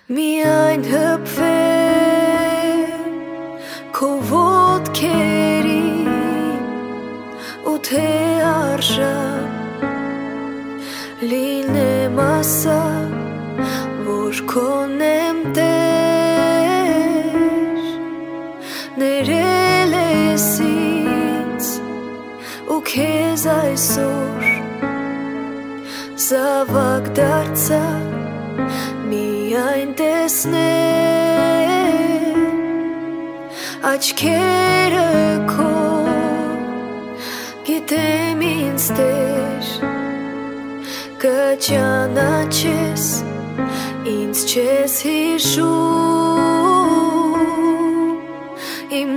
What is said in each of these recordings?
Միայն հպվեմ քո ոտքերի ու թե արժան լինեմ ասա, որ քոն եմ Տեր, ներել ես ինձ ու քեզ այսօր զավակ դարձա միայն տեսնեմ աչքերը քո, գիտեմ ինձ Տեր, կճանաչես, ինձ չես հիշում, իմ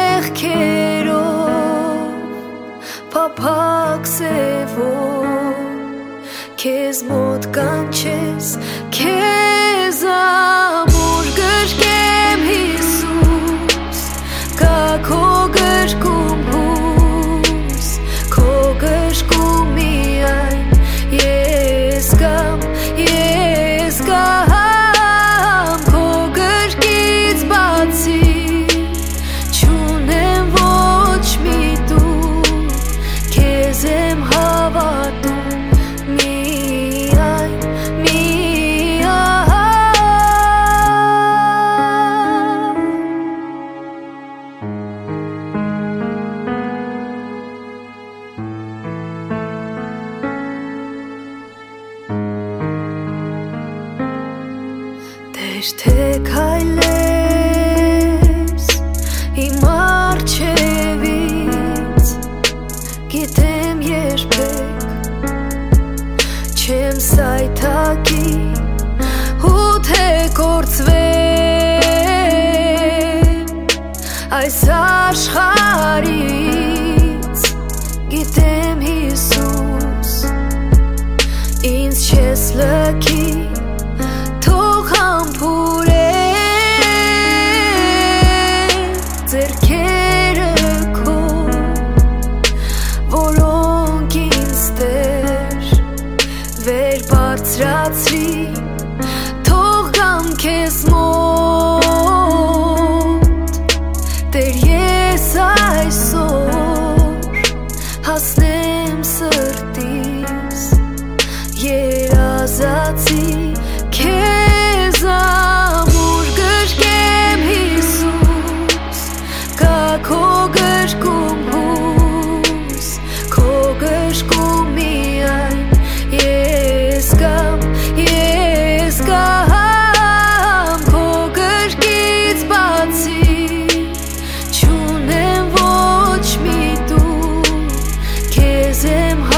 մեղքերով փափագ սևով քեզ մոտ կանչես, քեզ ամուր գրկեմ Հիսուս, կա քո գրկում հույս, քո գրկում միայն ես կամ քո գրկից բացի չունեմ ոչ մի տուն, քեզ եմ հավատում Թե քայլես իմ առջևից, գիտեմ երբեք չեմ սայթակի ու թե կորցվեմ այս աշխարհից, գիտեմ Հիսուս ինձ չես լքի ձեռքերը քո, որոնք ինձ Տեր վեր բարձրացրի, թող գամ քեզ մոտ, Տեր ես այսօր հասնեմ սրտիս, երազացի քեզ ամուր գրկեմ Հիսուս, քո գրկում հույս, քո գրկում միայն ես կամ քո գրկից բացի չունեմ ոչ մի տուն, քեզ եմ